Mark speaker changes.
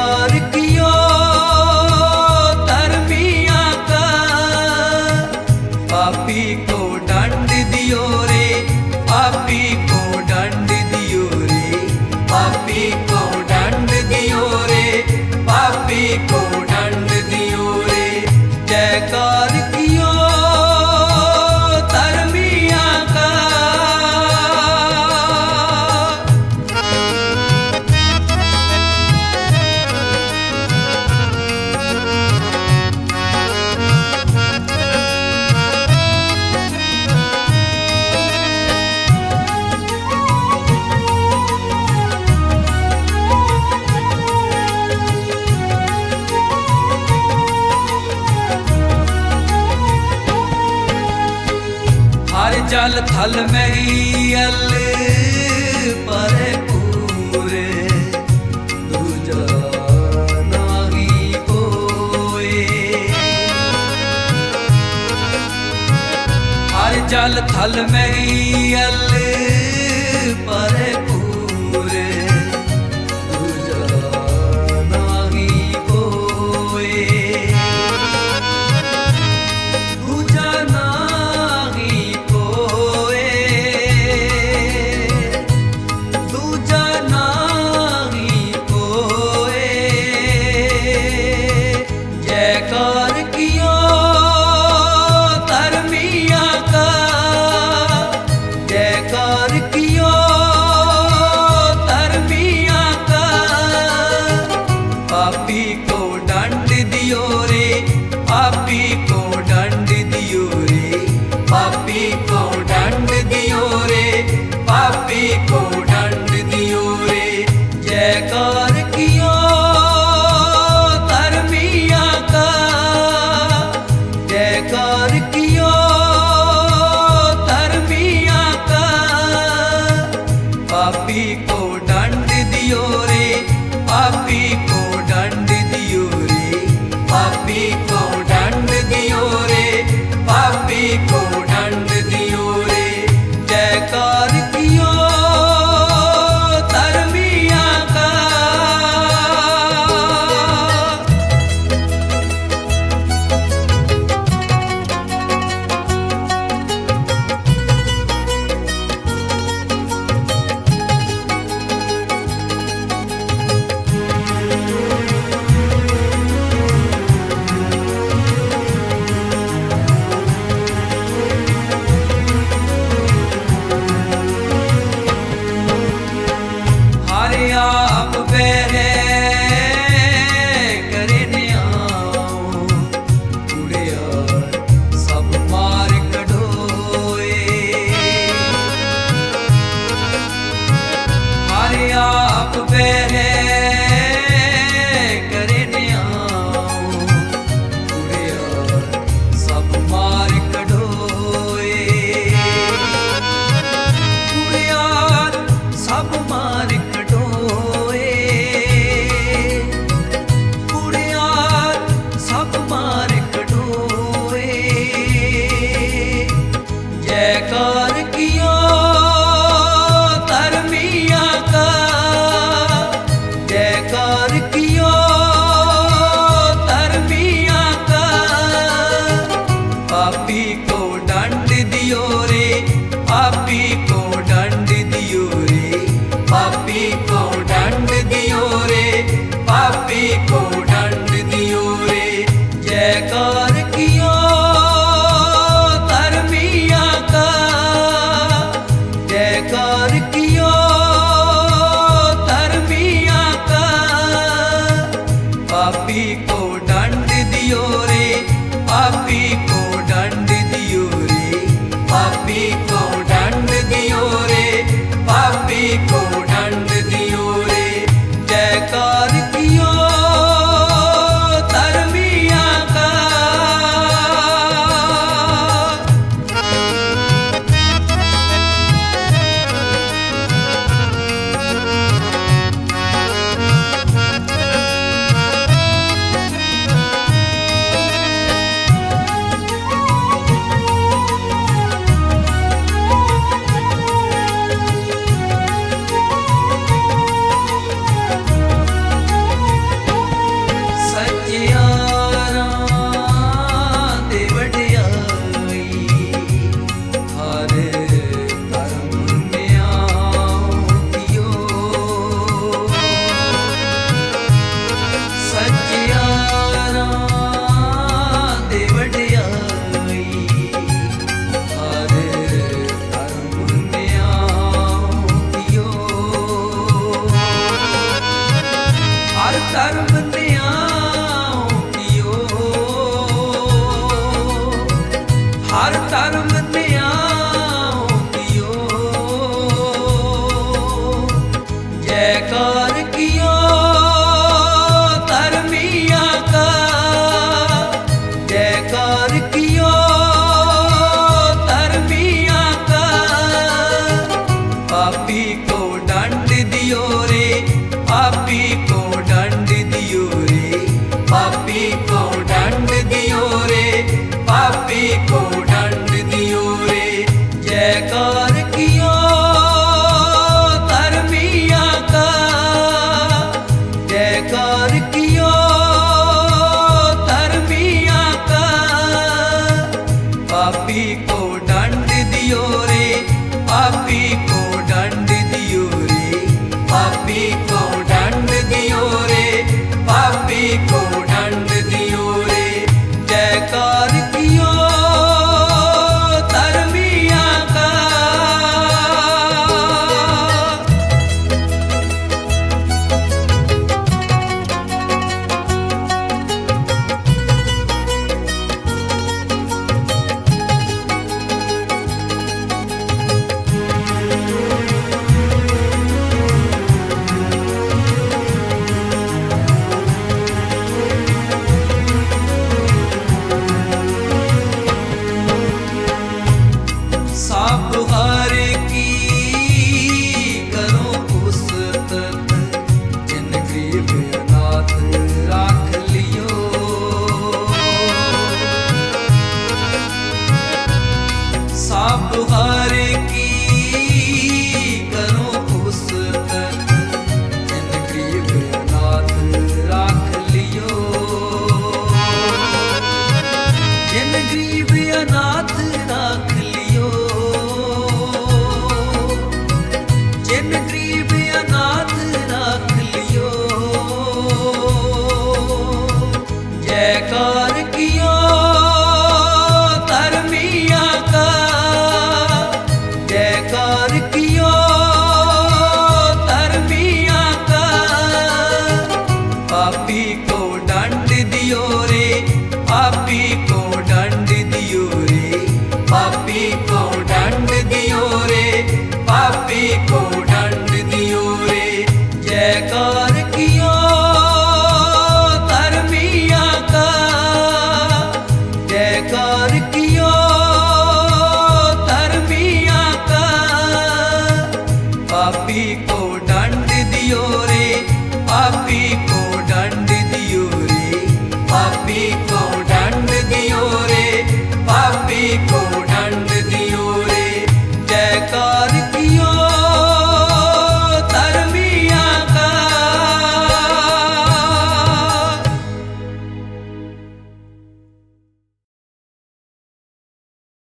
Speaker 1: जयकार कियो धर्मिया का, पापी को दंड दियो रे, पापी को दंड दियो रे, पापी को दंड दियो रे, पापी को दंड दियो रे। जयकार कियो धर्मिया का। हर जल थल मैयल भरपूर, दूजा नाही कोय। हर जल थल मैयल भरपूर, दूजा नाही कोय। दूजा नाही कोय, दूजा नाही कोय। जयकार कियो धर्मिया का, जयकार कियो धर्मिया का। पापी को दंड दियो रे, पापी को दंड दियो रे, पापी को दंड दियो रे, पापी को दंड दियो रे। जयकार कियो धर्मिया का, जयकार कियो धर्मिया का। पापी को दंड दियो रे, पापी को दंड दियो रे, पापी को दंड दियो रे, पापी को दंड दियो रे। जयकार कियो धर्मिया का। हरे आप बहरे करे न्याओ, उड़िया सब मार कढोए। हरे आप बहरे करे न्याओ, उड़िया सब मार कढोए। उड़िया सब मार कढोए, उड़िया सब मार कढोए। जयकार कियो धर्मिया का, जयकार कियो धर्मिया का। पापी को दंड दियो रे, पापी को दंड दियो रे, पापी को दंड दियो रे, पापी को दंड दियो रे। जयकार कियो धर्मिया का, जयकार कियो धर्मिया का। पापी को दंड दियो रे, पापी को दंड दियो रे, पापी को दंड दियो रे, पापी को दंड दियो रे। जयकार कियो धर्मिया का। धर्म न्याय कियो, हर धर्म न्याय कियो, जयकार कियो धर्मिया का, जयकार कियो धर्मिया का। पापी को दंड दियो रे, पापी को दंड दियो रे, पापी को दंड दियो रे, पापी को दंड दियो रे। जयकार कियो धर्मिया का, जयकार कियो धर्मिया का। पापी को दंड दियो रे, पापी को दंड दियो रे, पापी को दंड दियो रे, पापी को दंड दियो रे। जयकार कियो धर्मिया का। साप हर की करो पुस्तक, जिन गरीब अनाथ राख लियो। साप हर की करो पुस्तक, जिन गरीब अनाथ राख लियो। जिन गरीब अनाथ राख लियो, जिन गरीब अनाथ राख लियो। जयकार कियो धर्मिया का, जयकार कियो धर्मिया का। पापी को दंड दियो रे, पापी को दंड दियो रे, पापी को दंड दियो रे, पापी को दंड दियो रे। जयकार कियो धर्मिया का, जयकार कियो धर्मिया का। पापी को